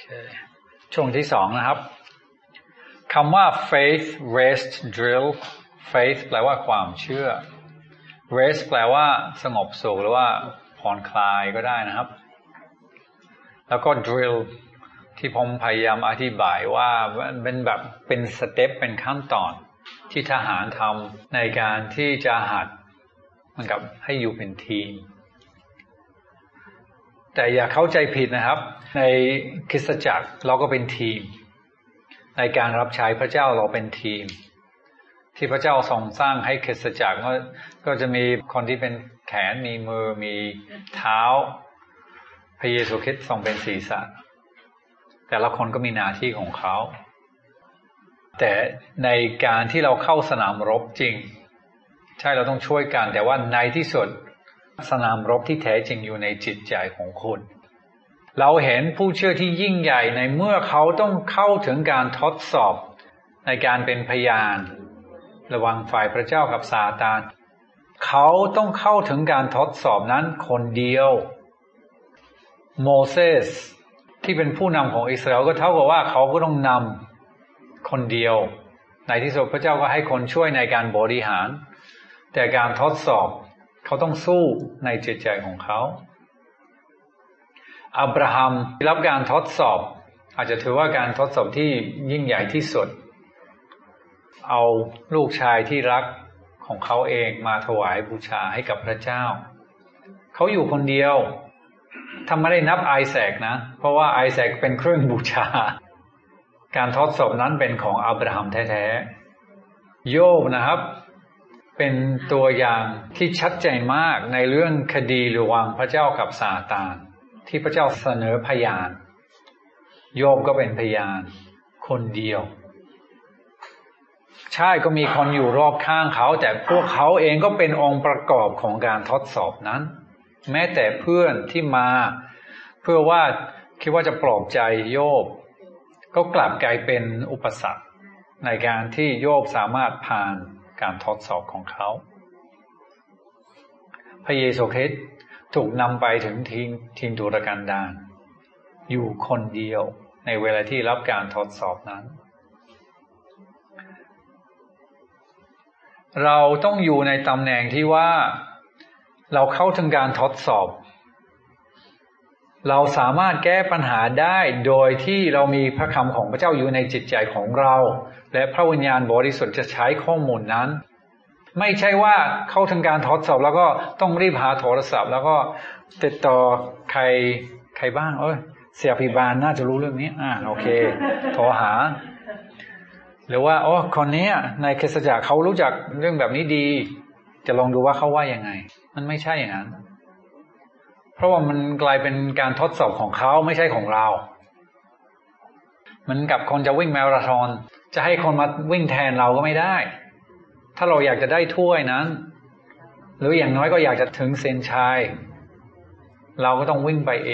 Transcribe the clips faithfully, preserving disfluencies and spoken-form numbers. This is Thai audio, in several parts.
ช่วงที่สองนะครับคำว่า faith rest drill faith แปลว่าความเชื่อ rest แปลว่าสงบสุขหรือว่าผ่อนคลายก็ได้นะครับแล้วก็ drill ที่ผมพยายามอธิบายว่าเป็นแบบเป็นสเต็ปเป็นขั้นตอนที่ทหารทำในการที่จะหัดเหมือนกับให้อยู่เป็นทีมแต่อย่าเข้าใจผิดนะครับในคริสตจักรเราก็เป็นทีมในการรับใช้พระเจ้าเราเป็นทีมที่พระเจ้าทรงสร้างให้คริสตจักรก็จะมีคนที่เป็นแขนมีมือมีเท้าพระเยซูคริสต์ทรงเป็นศีรษะแต่ละคนก็มีหน้าที่ของเขาแต่ในการที่เราเข้าสนามรบจริงใช่เราต้องช่วยกันแต่ว่าในที่สุดสนามรบที่แท้จริงอยู่ในจิตใจของคุณเราเห็นผู้เชื่อที่ยิ่งใหญ่ในเมื่อเขาต้องเข้าถึงการทดสอบในการเป็นพยานระหว่างฝ่ายพระเจ้ากับซาตานเขาต้องเข้าถึงการทดสอบนั้นคนเดียวโมเสสที่เป็นผู้นำของอิสราเอลก็เท่ากับว่าเขาก็ต้องนำคนเดียวในที่สุดพระเจ้าก็ให้คนช่วยในการบริหารแต่การทดสอบเขาต้องสู้ในจิตใจของเขาอับราฮัมรับการทดสอบอาจจะถือว่าการทดสอบที่ยิ่งใหญ่ที่สุดเอาลูกชายที่รักของเขาเองมาถวายบูชาให้กับพระเจ้าเขาอยู่คนเดียวถ้าไม่ได้นับไอแซคนะเพราะว่าไอแซคเป็นเครื่องบูชาการทดสอบนั้นเป็นของอับราฮัมแท้ๆโยบนะครับเป็นตัวอย่างที่ชัดเจนมากในเรื่องคดีระหว่างพระเจ้ากับซาตานที่พระเจ้าเสนอพยานโยบก็เป็นพยานคนเดียวใช่ก็มีคนอยู่รอบข้างเขาแต่พวกเขาเองก็เป็นองค์ประกอบของการทดสอบนั้นแม้แต่เพื่อนที่มาเพื่อว่าคิดว่าจะปลอบใจโยบก็กลับกลายเป็นอุปสรรคในการที่โยบสามารถผ่านการทดสอบของเขาพระเยซูคริสต์ถูกนำไปถึงทิ้งทิ้งทุรกันดารอยู่คนเดียวในเวลาที่รับการทดสอบนั้นเราต้องอยู่ในตำแหน่งที่ว่าเราเข้าถึงการทดสอบเราสามารถแก้ปัญหาได้โดยที่เรามีพระคำของพระเจ้าอยู่ในจิตใจของเราและพระวิญญาณบริสุทธิ์จะใช้ข้อมูลนั้นไม่ใช่ว่าเข้าถึงการทดสอบแล้วก็ต้องรีบหาโทรศัพท์แล้วก็ติดต่อใครใครบ้างเอ้ยเสียพิบาลน่าจะรู้เรื่องนี้อ่าโอเคโทรหาหรือว่าโอ้คนนี้ในคริสตจักรเขารู้จักเรื่องแบบนี้ดีจะลองดูว่าเขาว่ายังไงมันไม่ใช่อย่างนั้นเพราะว่ามันกลายเป็นการทดสอบของเขาไม่ใช่ของเราเหมือนกับคนจะวิ่งมาราธอนจะให้คนมาวิ่งแทนเราก็ไม่ได้ถ้าเราอยากจะได้ถ้วยนั้นหรืออย่างน้อยก็อยากจะถึงเส้นชัยเราก็ต้องวิ่งไปเอง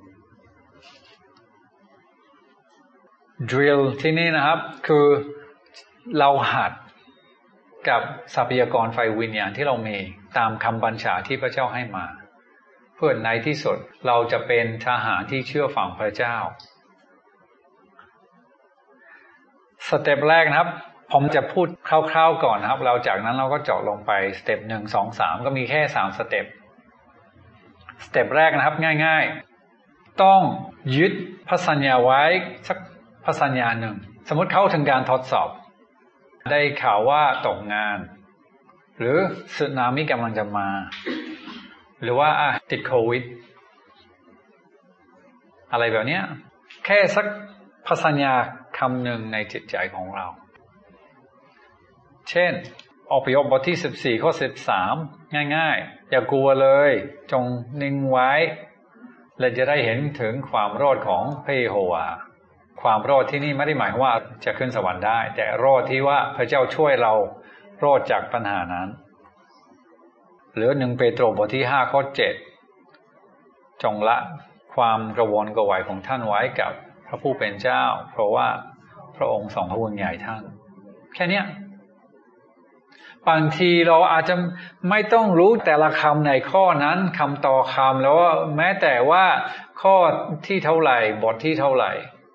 drill ที่นี่นะครับคือเราหัดกับทรัพยากรไฟวิญญาณที่เรามีตามคำบัญชาที่พระเจ้าให้มาเพื่อในที่สุดเราจะเป็นทหารที่เชื่อฟังพระเจ้าสเต็ปแรกนะครับผมจะพูดคร่าวๆก่อนนะครับเราจากนั้นเราก็เจาะลงไปสเต็ปหนึ่งสองสามก็มีแค่สามสเต็ปสเต็ปแรกนะครับง่ายๆต้องยึดพระสัญญาไว้สักพระสัญญาหนึ่งสมมติเข้าถึงการทดสอบได้ข่าวว่าตกงานหรือสึนามิกำลังจะมาหรือว่าติดโควิดอะไรแบบนี้แค่สักพระสัญญาคำหนึ่งในจิตใจของเราเช่นอพยพบทที่สิบสี่ข้อสิบสามง่ายๆอย่ากลัวเลยจงนิ่งไว้และจะได้เห็นถึงความรอดของพระเยโฮวาความรอดที่นี่ไม่ได้หมายว่าจะขึ้นสวรรค์ได้แต่รอดที่ว่าพระเจ้าช่วยเรารอดจากปัญหานั้นหรือหนึ่งเปโตรบทที่ห้าข้อเจ็ดจงละความกระวนกระวายของท่านไว้กับพระผู้เป็นเจ้าเพราะว่าพระองค์ทรงพระคุณใหญ่ท่านแค่นี้บางทีเราอาจจะไม่ต้องรู้แต่ละคำในข้อนั้นคำต่อคำแล้วแม้แต่ว่าข้อที่เท่าไหร่บทที่เท่าไหร่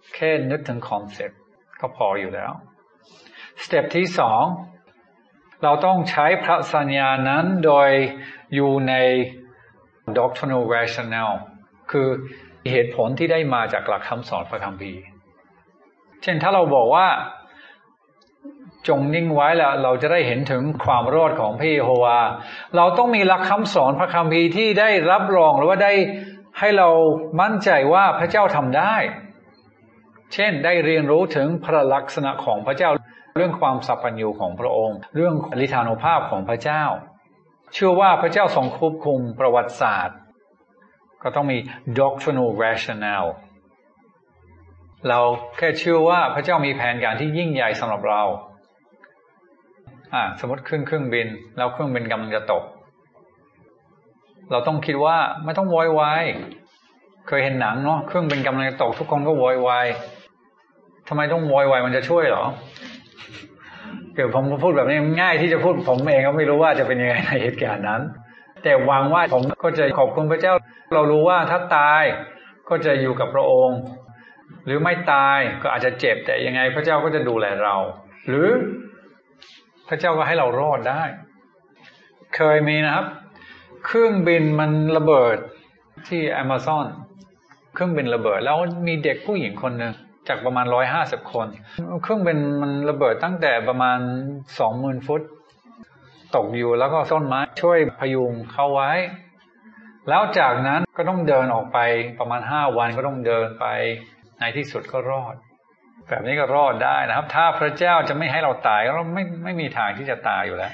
แค่นึกถึงคอนเซ็ปต์ก็พออยู่แล้วสเต็ปที่สองเราต้องใช้พระสัญญานั้นโดยอยู่ใน doctrinal rationale คือเหตุผลที่ได้มาจากหลักคำสอนพระคัมภีร์เช่นถ้าเราบอกว่าจงนิ่งไว้แล้วเราจะได้เห็นถึงความรอดของพระเยโฮวาเราต้องมีหลักคำสอนพระคัมภีร์ที่ได้รับรองหรือว่าได้ให้เรามั่นใจว่าพระเจ้าทำได้เช่นได้เรียนรู้ถึงพระลักษณะของพระเจ้าเรื่องความสัพพัญญูของพระองค์เรื่องฤทธานุภาพของพระเจ้าเชื่อว่าพระเจ้าทรงควบคุมประวัติศาสตร์ก็ต้องมี doctrinal rationale เราแค่เชื่อว่าพระเจ้ามีแผนการที่ยิ่งใหญ่สำหรับเราอ่าสมมติขึ้นเครื่องบินแล้วเครื่องบินกำลังจะตกเราต้องคิดว่าไม่ต้องโวยวายเคยเห็นหนังเนาะเครื่องบินกำลังจะตกทุกคนก็โวยวายทำไมต้องโวยวายมันจะช่วยเหรอเกิดผมพูดแบบนี้ง่ายที่จะพูดผมเองก็ไม่รู้ว่าจะเป็นยังไงในเหตุการณ์นั้นแต่หวังว่าผมก็จะขอบคุณพระเจ้าเรารู้ว่าถ้าตายก็จะอยู่กับพระองค์หรือไม่ตายก็อาจจะเจ็บแต่ยังไงพระเจ้าก็จะดูแลเราหรือพระเจ้าก็ให้เรารอดได้เคยมีนะครับเครื่องบินมันระเบิดที่ Amazon เครื่องบินระเบิดแล้วมีเด็กผู้หญิงคนนึงจากประมาณหนึ่งร้อยห้าสิบคนเครื่องบินมันระเบิดตั้งแต่ประมาณ สองหมื่น ฟุตตกอยู่แล้วก็ต้นไม้ช่วยพยุงเข้าไว้แล้วจากนั้นก็ต้องเดินออกไปประมาณห้าวันก็ต้องเดินไปในที่สุดก็รอดแบบนี้ก็รอดได้นะครับถ้าพระเจ้าจะไม่ให้เราตายเราไม่ไม่มีทางที่จะตายอยู่แล้ว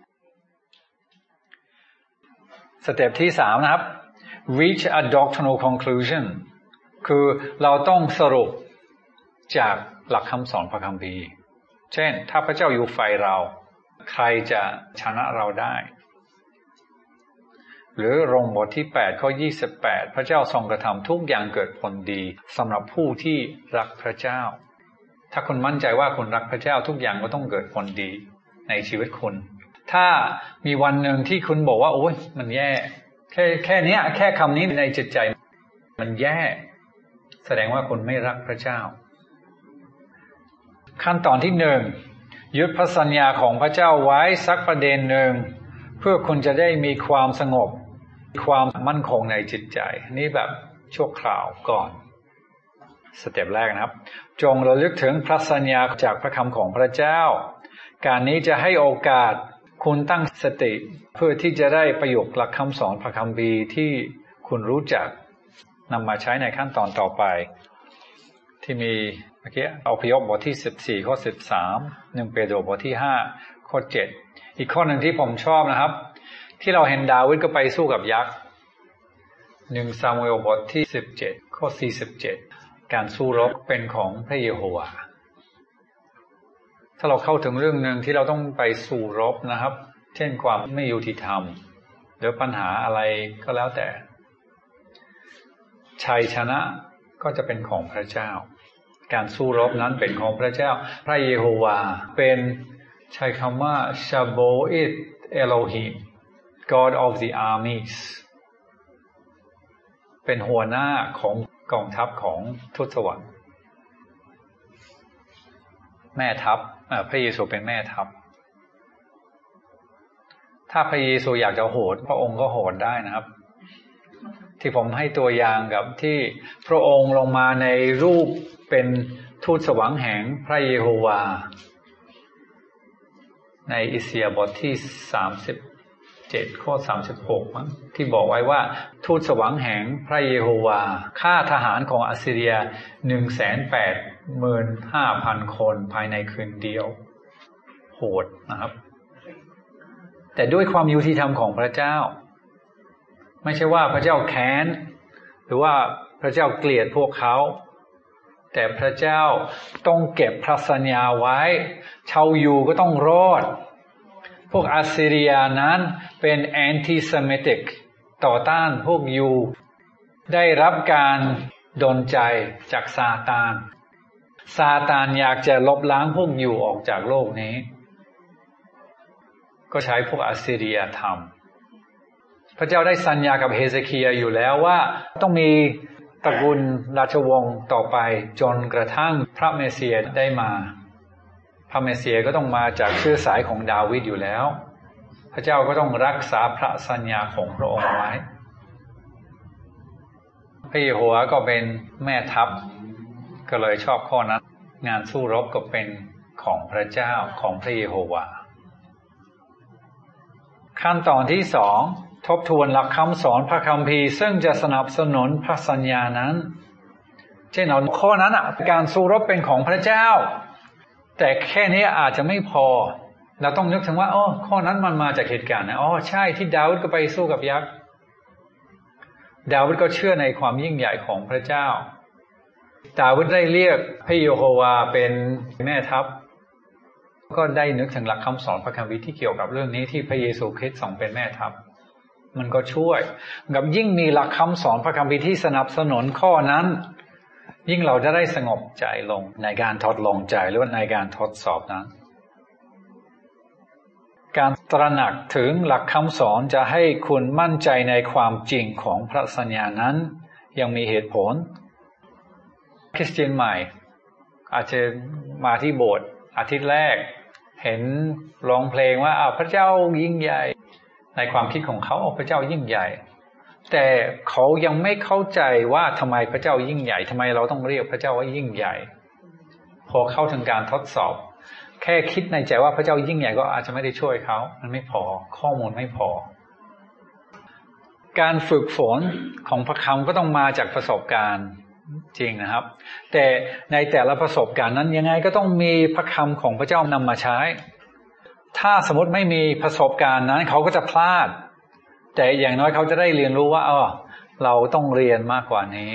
สเต็ปที่สามนะครับ reach a doctrinal conclusion คือเราต้องสรุปจากหลักคำสอนพระคัมภีร์เช่นถ้าพระเจ้าอยู่ฝ่ายเราใครจะชนะเราได้หรือโรมบทที่แปดข้อยี่สิบแปดพระเจ้าทรงกระทำทุกอย่างเกิดผลดีสำหรับผู้ที่รักพระเจ้าถ้าคุณมั่นใจว่าคุณรักพระเจ้าทุกอย่างก็ต้องเกิดผลดีในชีวิตคุณถ้ามีวันหนึ่งที่คุณบอกว่าโอ๊ยมันแย่แค่แค่นี้แค่คำนี้ในจิตใจมันแย่แสดงว่าคุณไม่รักพระเจ้าขั้นตอนที่หนึ่งยึดพระสัญญาของพระเจ้าไว้สักประเด็นหนึ่งเพื่อคุณจะได้มีความสงบความมั่นคงในจิตใจนี่แบบชั่วคราวก่อนสเต็ปแรกนะครับจงระลึกถึงพระสัญญาจากพระคำของพระเจ้าการนี้จะให้โอกาสคุณตั้งสติเพื่อที่จะได้ประโยคหลักคำสอนพระคัมภีร์ที่คุณรู้จักนำมาใช้ในขั้นตอนต่อไปที่มีเมื่อกี้อพยพบทที่สิบสี่ข้อสิบสามหนึ่งเปโตรบทที่ห้าข้อเจ็ดอีกข้อหนึ่งที่ผมชอบนะครับที่เราเห็นดาวิดก็ไปสู้กับยักษ์หนึ่งซามูเอลบทที่สิบเจ็ดข้อสี่สิบเจ็ดการสู้รบเป็นของพระเยโฮวาถ้าเราเข้าถึงเรื่องหนึ่งที่เราต้องไปสู้รบนะครับเช่นความไม่ยุติธรรมหรือปัญหาอะไรก็แล้วแต่ชัยชนะก็จะเป็นของพระเจ้าการสู้รบนั้นเป็นของพระเจ้าพระเยโฮวาเป็นใช้คำว่า Shaboit Elohim God of the armies เป็นหัวหน้าของกองทัพของทูตสวรรค์แม่ทัพพระเยซูเป็นแม่ทัพถ้าพระเยซูอยากจะโหดพระองค์ก็โหดได้นะครับที่ผมให้ตัวอย่างกับที่พระองค์ลงมาในรูปเป็นทูตสวรรค์แห่งพระเยโฮวาในอิสยาห์บทที่สามสิบเจ็ดข้อสามสิบหกมั้งที่บอกไว้ว่าทูตสวรรค์แห่งพระเยโฮวาฆ่าทหารของอัสซีเรีย หนึ่งแสนแปดหมื่นห้าพัน คนภายในคืนเดียวโหดนะครับแต่ด้วยความยุติธรรมของพระเจ้าไม่ใช่ว่าพระเจ้าแค้นหรือว่าพระเจ้าเกลียดพวกเขาแต่พระเจ้าต้องเก็บพระสัญญาไว้ชาวยูก็ต้องรอดพวกอัสซีเรียนั้นเป็นแอนติเซมิติกต่อต้านพวกยูได้รับการดลใจจากซาตานซาตานอยากจะลบล้างพวกยูออกจากโลกนี้ก็ใช้พวกอัสซีเรียทำพระเจ้าได้สัญญากับเฮเซคียาอยู่แล้วว่าต้องมีตระกูลราชวงศ์ต่อไปจนกระทั่งพระเมสสิยได้มาพระเมสสิยก็ต้องมาจากเชื้อสายของดาวิดอยู่แล้วพระเจ้าก็ต้องรักษาพระสัญญาของพระองค์ไว้พระเยโฮวาห์ก็เป็นแม่ทัพก็เลยชอบข้อนั้นงานสู้รบก็เป็นของพระเจ้าของพระเยโฮวาห์ขั้นตอนที่สองทบทวนหลักคำสอนพระคัมภีร์ซึ่งจะสนับสนุนพระสัญญานั้นเช่นเอาข้อนั้นอ่ะการสู้รบเป็นของพระเจ้าแต่แค่นี้อาจจะไม่พอเราต้องนึกถึงว่าอ๋อข้อนั้นมันมาจากเหตุการณ์นะอ๋อใช่ที่ดาวิดก็ไปสู้กับยักษ์ดาวิดก็เชื่อในความยิ่งใหญ่ของพระเจ้าดาวิดได้เรียกพระเยโฮวาห์เป็นแม่ทัพก็ได้นึกถึงหลักคำสอนพระคัมภีร์ที่เกี่ยวกับเรื่องนี้ที่พระเยซูคริสต์ทรงเป็นแม่ทัพมันก็ช่วยกับยิ่งมีหลักคำสอนพระคัมภีร์ที่สนับสนุนข้อนั้นยิ่งเราจะได้สงบใจลงในการทดลองใจหรือในการทดสอบนั้นการตระหนักถึงหลักคำสอนจะให้คุณมั่นใจในความจริงของพระสัญญานั้นยังมีเหตุผลคริสเตียนใหม่อาจจะมาที่โบสถ์อาทิตย์แรกเห็นร้องเพลงว่าอ้าวพระเจ้ายิ่งใหญ่ในความคิดของเขาพระเจ้ายิ่งใหญ่แต่เขายังไม่เข้าใจว่าทำไมพระเจ้ายิ่งใหญ่ทำไมเราต้องเรียกพระเจ้าว่ายิ่งใหญ่พอเข้าถึงการทดสอบแค่คิดในใจว่าพระเจ้ายิ่งใหญ่ก็อาจจะไม่ได้ช่วยเขามันไม่พอข้อมูลไม่พอการฝึกฝนของพระคำก็ต้องมาจากประสบการณ์จริงนะครับแต่ในแต่ละประสบการณ์นั้นยังไงก็ต้องมีพระคำของพระเจ้านำมาใช้ถ้าสมมติไม่มีประสบการณ์นั้นเขาก็จะพลาดแต่อย่างน้อยเขาจะได้เรียนรู้ว่าอ๋อเราต้องเรียนมากกว่านี้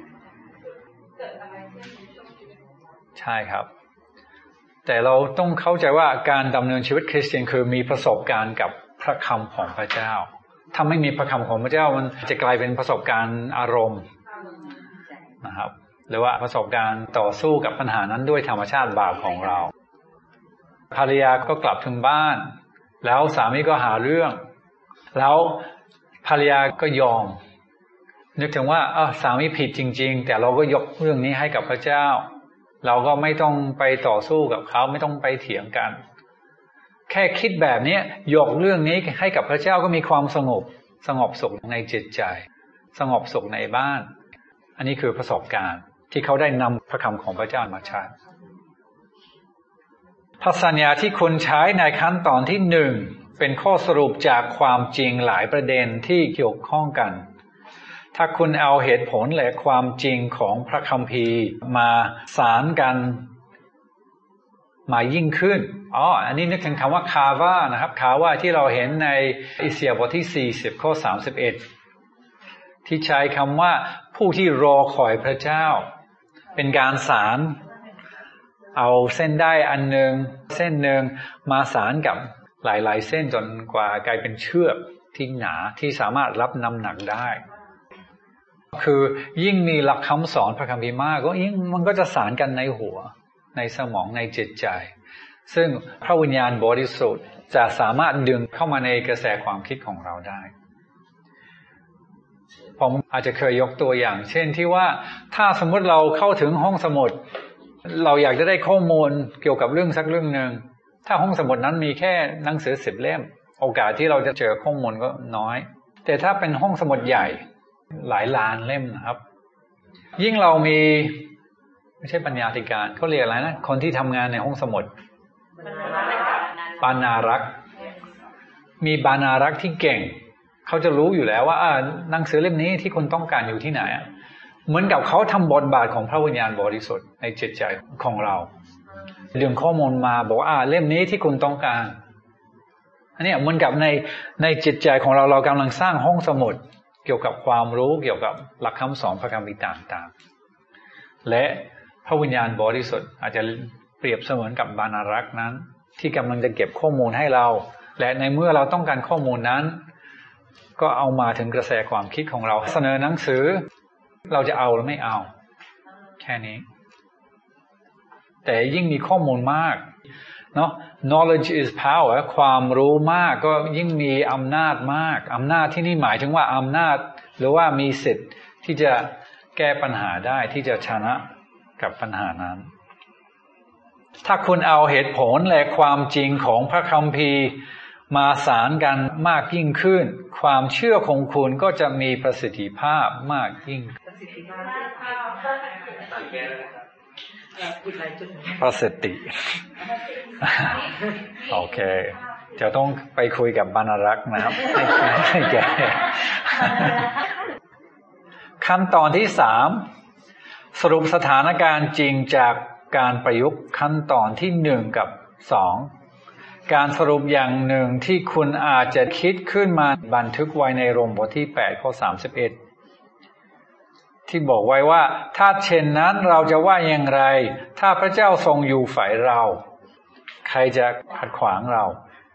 ใช่ครับแต่เราต้องเข้าใจว่าการดำเนินชีวิตคริสเตียนคือมีประสบการณ์กับพระคำของพระเจ้าถ้าไม่มีพระคำของพระเจ้ามันจะกลายเป็นประสบการณ์อารมณ์นะครับหรือว่าประสบการณ์ต่อสู้กับปัญหานั้นด้วยธรรมชาติบาปของเราภรรยาก็กลับถึงบ้านแล้วสามีก็หาเรื่องแล้วภรรยาก็ยอมนึกถึงว่าเออสามีผิดจริงๆแต่เราก็ยกเรื่องนี้ให้กับพระเจ้าเราก็ไม่ต้องไปต่อสู้กับเขาไม่ต้องไปเถียงกันแค่คิดแบบนี้ยกเรื่องนี้ให้กับพระเจ้าก็มีความสงบสงบสุขในจิตใจสงบสุขในบ้านอันนี้คือประสบการณ์ที่เขาได้นำพระคำของพระเจ้ามาใช้พระสัญญาที่คุณใช้ในขั้นตอนที่หนึ่งเป็นข้อสรุปจากความจริงหลายประเด็นที่เกี่ยวข้องกันถ้าคุณเอาเหตุผลและความจริงของพระคัมภีร์มาสานกันมายิ่งขึ้นอ๋ออันนี้นึกถึงคำว่าคาว่านะครับคาว่าที่เราเห็นในอิสยาห์บทที่สี่สิบข้อสามสิบเอ็ดที่ใช้คำว่าผู้ที่รอคอยพระเจ้าเป็นการสานเอาเส้นได้อันนึงเส้นหนึ่งมาสานกับหลายๆเส้นจนกว่ากลายเป็นเชือกที่หนาที่สามารถรับน้ำหนักได้คือยิ่งมีหลักคำสอนพระคัมภีร์มากก็ยิ่งมันก็จะสานกันในหัวในสมองในจิตใจซึ่งพระวิญญาณบริสุทธิ์จะสามารถดึงเข้ามาในกระแสความคิดของเราได้ผมอาจจะเคยยกตัวอย่างเช่นที่ว่าถ้าสมมติเราเข้าถึงห้องสมุดเราอยากจะได้ข้อมูลเกี่ยวกับเรื่องสักเรื่องหนึ่งถ้าห้องสมุดนั้นมีแค่หนังสือสิบเล่มโอกาสที่เราจะเจอข้อมูลก็น้อยแต่ถ้าเป็นห้องสมุดใหญ่หลายล้านเล่มนะครับยิ่งเรามีไม่ใช่ปัญญาธิการเขาเรียกอะไรนะคนที่ทำงานในห้องสมุดบรรณารักษ์มีบรรณารักษ์ที่เก่งเขาจะรู้อยู่แล้วว่าหนังสือเล่มนี้ที่คุณต้องการอยู่ที่ไหนเหมือนกับเขาทำบทบาทของพระวิญญาณบริสุทธิ์ในจิตใจของเราดึงข้อมูลมาบอกว่าอ่าเล่มนี้ที่คุณต้องการอันนี้เหมือนกับในในจิตใจของเราเรากำลังสร้างห้องสมุดเกี่ยวกับความรู้เกี่ยวกับหลักคำสอนพระคัมภีร์ต่างๆและพระวิญญาณบริสุทธิ์อาจจะเปรียบเสมือนกับบรรณารักษ์นั้นที่กำลังจะเก็บข้อมูลให้เราและในเมื่อเราต้องการข้อมูลนั้นก็เอามาถึงกระแสความคิดของเราเสนอหนังสือเราจะเอาหรือไม่เอาแค่นี้แต่ยิ่งมีข้อมูลมากเนาะ knowledge is power ความรู้มากก็ยิ่งมีอำนาจมากอำนาจที่นี่หมายถึงว่าอำนาจหรือว่ามีสิทธิ์ที่จะแก้ปัญหาได้ที่จะชนะกับปัญหานั้นถ้าคุณเอาเหตุผลและความจริงของพระคัมภีร์มาสานกันมากยิ่งขึ้นความเชื่อของคุณก็จะมีประสิทธิภาพมากยิ่งประสิทธิโอเคจะต้องไปคุยกับบรรณรักษ์นะครับให้แก้ขั้นตอนที่สามสรุปสถานการณ์จริงจากการประยุกต์ขั้นตอนที่หนึ่งกับสองการสรุปอย่างหนึ่งที่คุณอาจจะคิดขึ้นมาบันทึกไว้ในโรมบทที่แปดข้อสามสิบเอ็ดที่บอกไว้ว่าถ้าเช่นนั้นเราจะว่าอย่างไรถ้าพระเจ้าทรงอยู่ฝ่ายเราใครจะขัดขวางเรา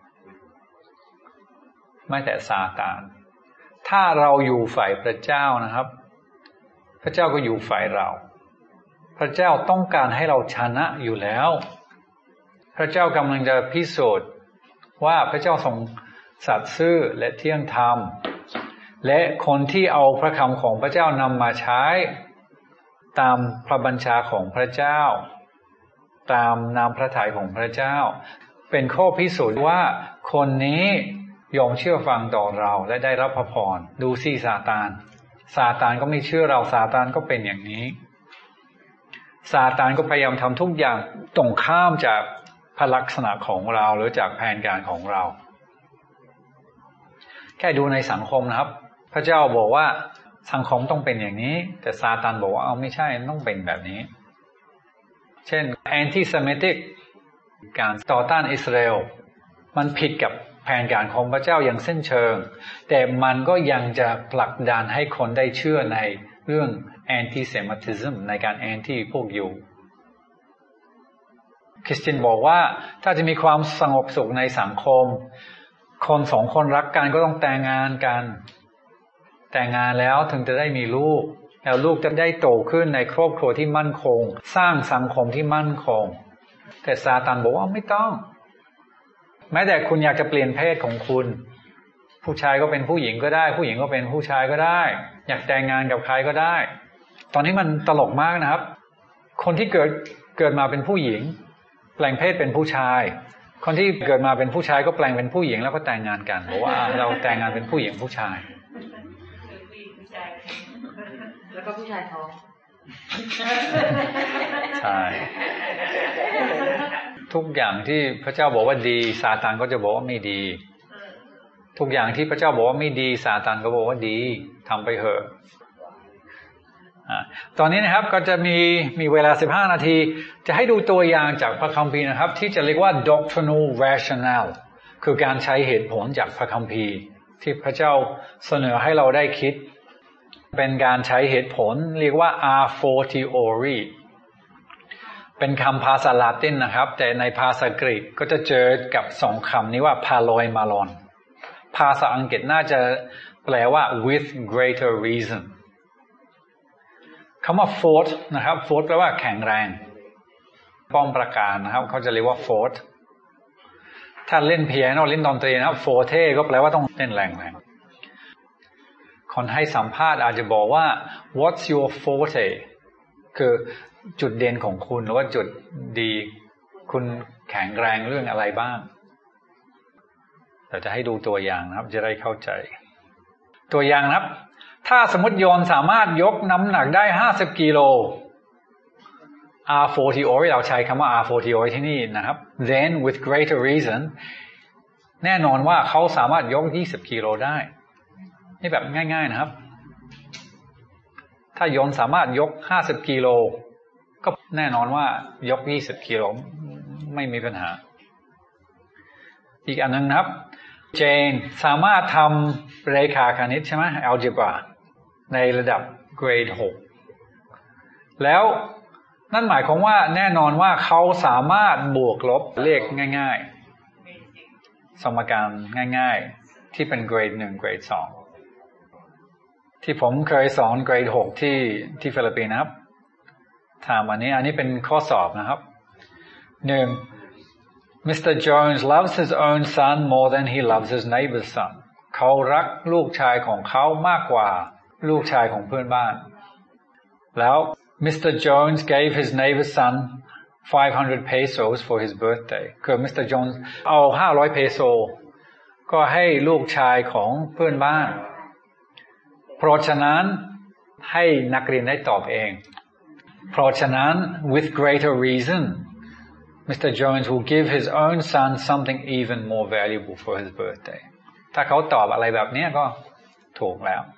ไม่แต่ซาตานถ้าเราอยู่ฝ่ายพระเจ้านะครับพระเจ้าก็อยู่ฝ่ายเราพระเจ้าต้องการให้เราชนะอยู่แล้วพระเจ้ากำลังจะพิสูจน์ว่าพระเจ้าทรงสัตย์ซื่อและเที่ยงธรรมและคนที่เอาพระคำของพระเจ้านำมาใช้ตามพระบัญชาของพระเจ้าตามนามพระทัยของพระเจ้าเป็นข้อพิสูจน์ว่าคนนี้ยอมเชื่อฟังต่อเราและได้รับพระพรดูสิซาตานซาตานก็ไม่เชื่อเราซาตานก็เป็นอย่างนี้ซาตานก็พยายามทำทุกอย่างตรงข้ามจากพระลักษณะของเราหรือจากแผนการของเราแค่ดูในสังคมนะครับพระเจ้าบอกว่าสังคมต้องเป็นอย่างนี้แต่ซาตานบอกว่าเอาไม่ใช่ต้องเป็นแบบนี้เช่น anti-Semitic การต่อต้านอิสราเอลมันผิดกับแผนการของพระเจ้าอย่างสิ้นเชิงแต่มันก็ยังจะผลักดันให้คนได้เชื่อในเรื่อง anti-Semitism ในการ anti พวกอยู่คริสเตียนบอกว่าถ้าจะมีความสงบสุขในสังคมคนสองคนรักกันก็ต้องแต่งงานกันแต่งงานแล้วถึงจะได้มีลูกแล้วลูกจะได้โตขึ้นในครอบครัวที่มั่นคงสร้างสังคมที่มั่นคงแต่ซาตานบอกว่าไม่ต้องแม้แต่คุณอยากจะเปลี่ยนเพศของคุณผู้ชายก็เป็นผู้หญิงก็ได้ผู้หญิงก็เป็นผู้ชายก็ได้อยากแต่งงานกับใครก็ได้ตอนนี้มันตลกมากนะครับคนที่เกิดเกิดมาเป็นผู้หญิงแปลงเพศเป็นผู้ชายคนที่เกิดมาเป็นผู้ชายก็แปลงเป็นผู้หญิงแล้วก็แต่งงานกันบอกว่าเราแต่งงานเป็นผู้หญิงผู้ชายแล้วก็ผู้ชายท้องใช่ทุกอย่างที่พระเจ้าบอกว่าดีซาตานก็จะบอกว่าไม่ดีทุกอย่างที่พระเจ้าบอกว่าไม่ดีซาตานก็บอกว่าดีทำไปเถอะตอนนี้นะครับก็จะมีมีเวลาสิบห้านาทีจะให้ดูตัวอย่างจากพระคัมภีร์นะครับที่จะเรียกว่า doctrinal rationale คือการใช้เหตุผลจากพระคัมภีร์ที่พระเจ้าเสนอให้เราได้คิดเป็นการใช้เหตุผลเรียกว่า a fortiori เป็นคำภาษาลาตินนะครับแต่ในภาษากรีกก็จะเจอกับสองคำนี้ว่า paloi malon ภาษาอังกฤษน่าจะแปลว่า with greater reasonคำว่า fort นะครับ fort แปลว่าแข็งแรงป้อมปราการนะครับเขาจะเรียกว่า fort ถ้าเล่นเปียโนเล่นดนตรีนะครับ forte ก็แปลว่าต้องเล่นแรงแรงคนให้สัมภาษณ์อาจจะบอกว่า what's your forte คือจุดเด่นของคุณหรือว่าจุดดีคุณแข็งแรงเรื่องอะไรบ้างเราจะให้ดูตัวอย่างนะครับจะได้เข้าใจตัวอย่างนะครับถ้าสมมติโยนสามารถยกน้ำหนักได้ห้าสิบกิโล a fortiori เราใช้คำว่า a fortiori ที่นี่นะครับ then with greater reason แน่นอนว่าเขาสามารถยกยี่สิบกิโลได้นี่แบบง่ายๆนะครับถ้าโยนสามารถยกห้าสิบกิโลก็แน่นอนว่ายกยี่สิบกิโลไม่มีปัญหาอีกอันนึงนะครับเจนสามารถทำเรขาคณิตใช่ไหม algebra ในระดับเกรดหกแล้วนั่นหมายความว่าแน่นอนว่าเขาสามารถบวกลบเลขง่ายๆสมการง่ายๆที่เป็นเกรดหนึ่งเกรดสองที่ผมเคยสอนเกรดหกที่ที่ฟิลิปปินส์นะครับถามอันนี้อันนี้เป็นข้อสอบนะครับหนึ่ง Mister Jones loves his own son more than he loves his neighbor's son เขารักลูกชายของเขามากกว่าลูกชายของเพื่อนบ้านแล้ว มิสเตอร์ Jones gave his neighbor's son five hundred pesos for his birthday คือ มิสเตอร์ Jones เอาห้าร้อยเพโซก็ให้ลูกชายของเพื่อนบ้านเพราะฉะนั้นให้นักเรียนได้ตอบเองเพราะฉะนั้น with greater reasonมิสเตอร์ Jones will give his own son something even more valuable for his birthday ถ้าเขาตอบอะไรแบบนี้ก็ถูกแล้ว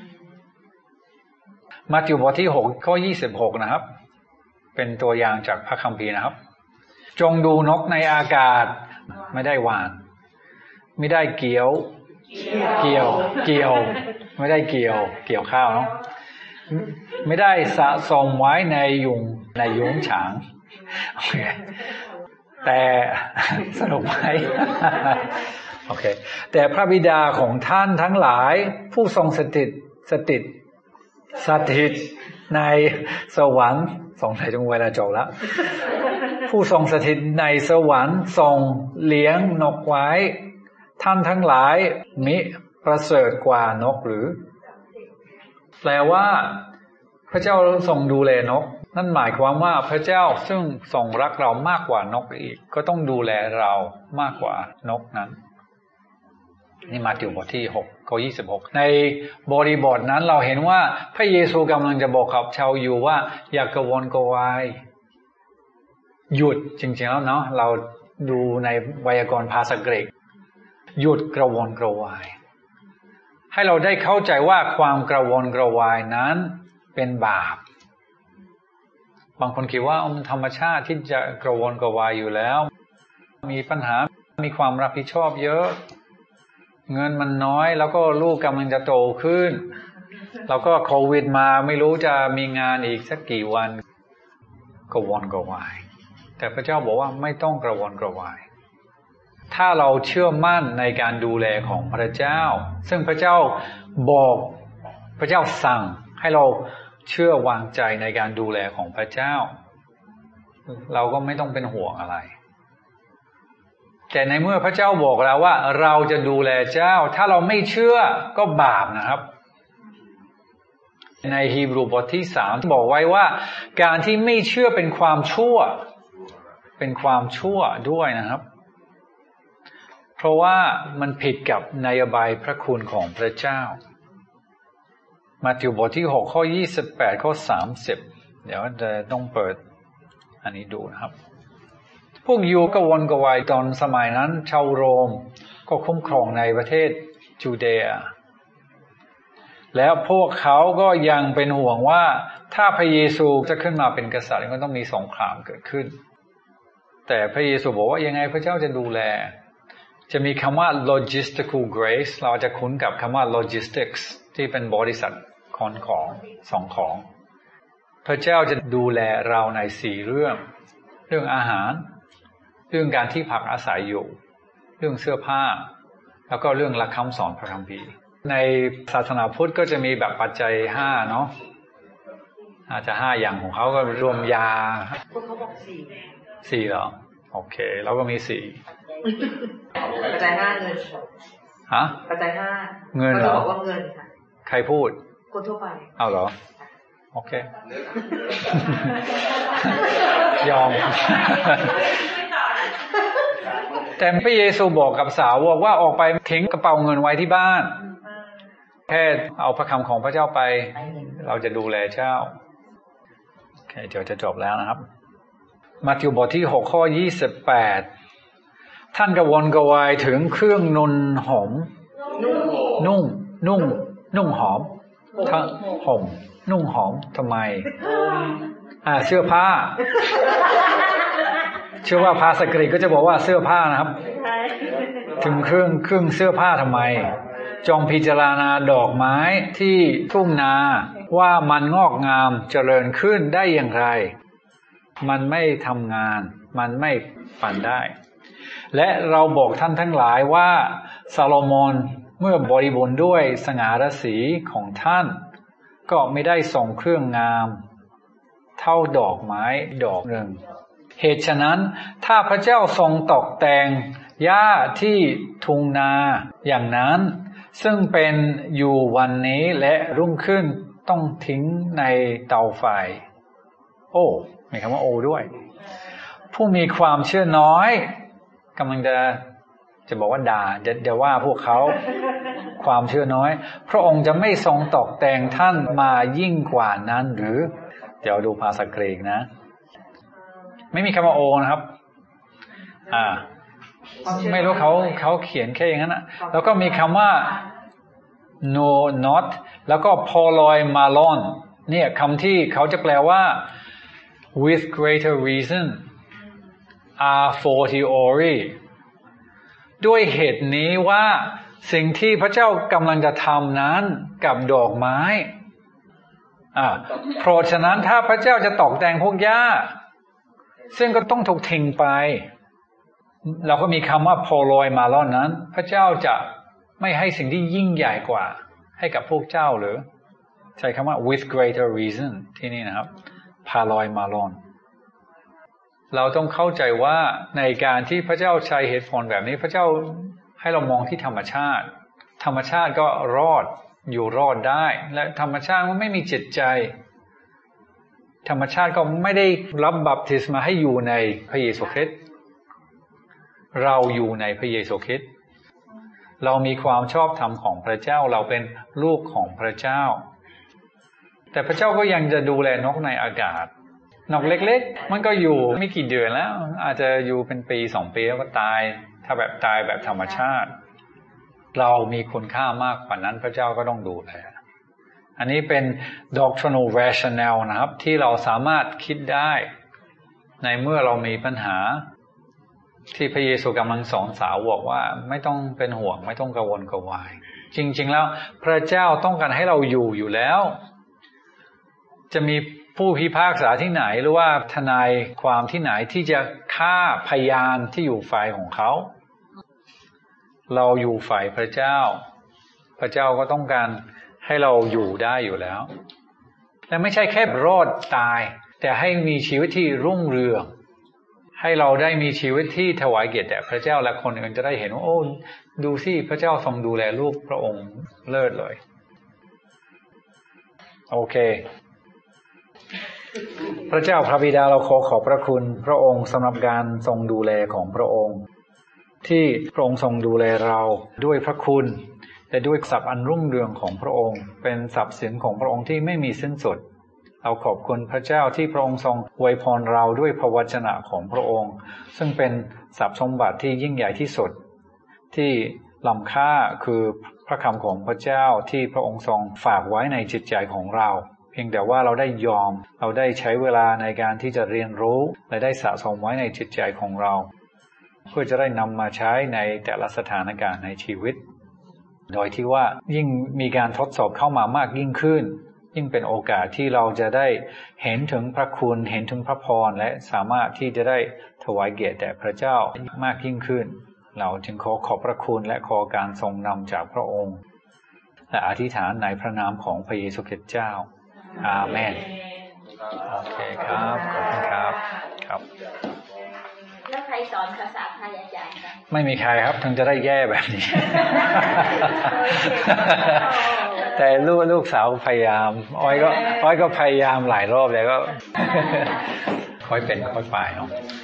มัทธิวบทที่หกข้อยี่สิบหกนะครับเป็นตัวอย่างจากพระคัมภีร์นะครับจงดูนกในอากาศไม่ได้หวานไม่ได้เกี่ยวเกี่ยวเกี่ยวไม่ได้เกี่ยวเกี่ยวข้าวเนาะไม่ได้สะสมไว้ในยุงในยุ้งฉางโอเคแต่สนุกไหมโอเคแต่พระบิดาของท่านทั้งหลายผู้ทรงสถิตสถิตสถิตในสวรรค์สงสัยจงเวลาจบแล้วผู้ทรงสถิตในสวรรค์ทรงเลี้ยงนกไว้ท่านทั้งหลายมิประเสริฐกว่านกหรือแปลว่าพระเจ้าทรงดูแลนกนั่นหมายความว่าพระเจ้าซึ่งทรงรักเรามากกว่านกอีกก็ต้องดูแลเรามากกว่านกนั้นนี่มาถึงบทที่หกข้อยี่สิบหกในบริบทนั้นเราเห็นว่าพระเยซูกำลังจะบอกกับชาวยิวว่าอย่ากระวนกระวายหยุดจริงๆแล้วเนาะเราดูในไวยากรณ์ภาษากรีกหยุดกระวนกระวายให้เราได้เข้าใจว่าความกระวนกระวายนั้นเป็นบาปบางคนคิดว่ามันธรรมชาติที่จะกระวนกระวายอยู่แล้วมีปัญหามีความรับผิดชอบเยอะเงินมันน้อยแล้วก็ลูกกำลังจะโตขึ้นแล้วก็โควิดมาไม่รู้จะมีงานอีกสักกี่วันกระวนกระวายแต่พระเจ้าบอกว่าไม่ต้องกระวนกระวายถ้าเราเชื่อมั่นในการดูแลของพระเจ้าซึ่งพระเจ้าบอกพระเจ้าสั่งให้เราเชื่อวางใจในการดูแลของพระเจ้าเราก็ไม่ต้องเป็นห่วงอะไรแต่ในเมื่อพระเจ้าบอกแล้วว่าเราจะดูแลเจ้าถ้าเราไม่เชื่อก็บาปนะครับในฮีบรูบทที่สามบอกไว้ว่าการที่ไม่เชื่อเป็นความชั่วเป็นความชั่วด้วยนะครับเพราะว่ามันผิดกับนโยบายพระคุณของพระเจ้ามัทธิวบทที่หกข้อยี่สิบแปดข้อสามสิบเดี๋ยวจะต้องเปิดอันนี้ดูนะครับพวกยิวก็วนกวายตอนสมัยนั้นชาวโรมก็คุ้มครองในประเทศจูเดียแล้วพวกเขาก็ยังเป็นห่วงว่าถ้าพระเยซูจะขึ้นมาเป็นกษัตริย์ก็ต้องมีสงครามเกิดขึ้นแต่พระเยซูบอกว่ายังไงพระเจ้าจะดูแลจะมีคำว่า logistical grace เราจะคุ้นกับคำว่า logistics ที่เป็นบริษัทขนของส่งของพระเจ้าจะดูแลเราในสี่เรื่องเรื่องอาหารเรื่องการที่พักอาศัยอยู่เรื่องเสื้อผ้าแล้วก็เรื่องหลักคำสอนพระคัมภีร์ในศาสนาพุทธก็จะมีแบบปัจจัยห้าเนาะอาจจะห้าอย่างของเขาก็รวมยาพวกเขาบอกสี่สี่เหรอโอเคแล้วก็มีสี่ปัจจัยห้าเงินฮะปัจจัยห้าเงินเหรอบอกว่าเงินค่ะใครพูดคนทั่วไปเอาเหรอโอเคยอมแต่พระเยซูบอกกับสาวกว่าออกไปทิ้งกระเป๋าเงินไว้ที่บ้านแค่เอาพระคำของพระเจ้าไปเราจะดูแลเจ้าโอเคเดี๋ยวจะจบแล้วนะครับมัทธิวบทที่หกข้อยี่สิบแปดท่านกระวนกระวายถึงเครื่องนุ่งหอมนุ่งนุ่งนุ่งหอมทั้งห่มนุ่งหอมทำไมอ่าเสื้อผ้าเชื่อว่าภาษากรีกก็จะบอกว่าเสื้อผ้านะครับถึงเครื่องเครื่องเสื้อผ้าทำไมจงพิจารณาดอกไม้ที่ทุ่งนาว่ามันงอกงามเจริญขึ้นได้อย่างไรมันไม่ทำงานมันไม่ปั่นได้และเราบอกท่านทั้งหลายว่าซาโลมอนเมื่อบริบูรณ์ด้วยสง่าราศีของท่านก็ไม่ได้ทรงเครื่องงามเท่าดอกไม้ดอกหนึ่งเหตุฉะนั้นถ้าพระเจ้าทรงตกแต่งหญ้าที่ทุ่งนาอย่างนั้นซึ่งเป็นอยู่วันนี้และรุ่งขึ้นต้องทิ้งในเตาไฟโอ้มีคำว่าโอด้วยผู้มีความเชื่อน้อยกำลังจะจะบอกว่าด่าจะจะว่าพวกเขาความเชื่อน้อยพระองค์จะไม่ทรงตกแต่งท่านมายิ่งกว่านั้นหรือเดี๋ยวดูภาษากรีกนะไม่มีคำว่าโอนะครับอ่าไม่รู้เขาเขาเขียนแค่อย่างนั้นนะแล้วก็มีคำว่า no not แล้วก็ poloi malon เนี่ยคำที่เขาจะแปลว่า with greater reason a fortiori ด้วยเหตุนี้ว่าสิ่งที่พระเจ้ากำลังจะทำนั้นกับดอกไม้อ่าเพราะฉะนั้นถ้าพระเจ้าจะตกแต่งพวกหญ้าซึ่งก็ต้องถูกทิ้งไปเราก็มีคำว่าโพลอยมาล่อนนั้นพระเจ้าจะไม่ให้สิ่งที่ยิ่งใหญ่กว่าให้กับพวกเจ้าหรือใช้คำว่า with greater reason ที่นี่นะครับพาลอยมาล่อนเราต้องเข้าใจว่าในการที่พระเจ้าใช้เหตุผลแบบนี้พระเจ้าให้เรามองที่ธรรมชาติธรรมชาติก็รอดอยู่รอดได้และธรรมชาติมันไม่มีจิตใจธรรมชาติก็ไม่ได้รับบัพติศมาให้อยู่ในพระเยซูคริสต์เราอยู่ในพระเยซูคริสต์เรามีความชอบธรรมของพระเจ้าเราเป็นลูกของพระเจ้าแต่พระเจ้าก็ยังจะดูแลนกในอากาศนกเล็กๆมันก็อยู่ไม่กี่เดือนแล้วอาจจะอยู่เป็นปีสองปีแล้วก็ตายถ้าแบบตายแบบธรรมชาติเรามีคุณค่ามากกว่านั้นพระเจ้าก็ต้องดูแลอันนี้เป็น doctrinal rationale นะครับที่เราสามารถคิดได้ในเมื่อเรามีปัญหาที่พระเยซูกำลังสอนสาวกว่าไม่ต้องเป็นห่วงไม่ต้องกังวลกระวายจริงๆแล้วพระเจ้าต้องการให้เราอยู่อยู่แล้วจะมีผู้พิพากษาที่ไหนหรือว่าทนายความที่ไหนที่จะฆ่าพยานที่อยู่ฝ่ายของเขาเราอยู่ฝ่ายพระเจ้าพระเจ้าก็ต้องการให้เราอยู่ได้อยู่แล้วและไม่ใช่แค่รอดตายแต่ให้มีชีวิตที่รุ่งเรืองให้เราได้มีชีวิตที่ถวายเกียรติแด่พระเจ้าและคนอื่นจะได้เห็นว่าโอ้ดูสิพระเจ้าทรงดูแลลูกพระองค์เลิศเลยโอเคพระเจ้าพระบิดาเราขอขอบพระคุณพระองค์สำหรับการทรงดูแลของพระองค์ที่พระองค์ทรงดูแลเราด้วยพระคุณและด้วยทรัพย์อันรุ่งเรืองของพระองค์เป็นทรัพย์สินของพระองค์ที่ไม่มีสิ้นสุดเราขอบคุณพระเจ้าที่พระองค์ทรงอวยพรเราด้วยพระวจนะของพระองค์ซึ่งเป็นทรัพย์สมบัติที่ยิ่งใหญ่ที่สุดที่ล้ำค่าคือพระคำของพระเจ้าที่พระองค์ทรงฝากไว้ในจิตใจของเราเพียงแต่ว่าเราได้ยอมเราได้ใช้เวลาในการที่จะเรียนรู้และได้สะสมไว้ในจิตใจของเราเพื่อจะได้นำมาใช้ในแต่ละสถานการณ์ในชีวิตโดยที่ว่ายิ่งมีการทดสอบเข้ามามากยิ่งขึ้นยิ่งเป็นโอกาสที่เราจะได้เห็นถึงพระคุณเห็นถึงพระพรและสามารถที่จะได้ถวายเกียรติแด่พระเจ้ามากยิ่งขึ้นเราจึงขอขอบพระคุณและขอการทรงนำจากพระองค์และอธิษฐานในพระนามของพระเยซูคริสต์เจ้าอาเมนโอเคครับขอบคุณครับครับแล้วใครสอนภาษาไทยอาจารย์คะไม่มีใครครับถึงจะได้แย่แบบนี้ แต่ลูกลูกสาวพยายามอ้อยก็อ้อยก็พยายามหลายรอบแล้วก็ค่อยเป็นค่อยไปเนาะ